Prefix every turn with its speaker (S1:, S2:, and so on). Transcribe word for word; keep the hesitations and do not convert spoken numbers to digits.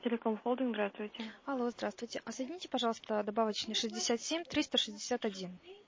S1: Телеком Холдинг, здравствуйте.
S2: Алло, здравствуйте. А соедините, пожалуйста, добавочный шестьдесят семь триста шестьдесят один.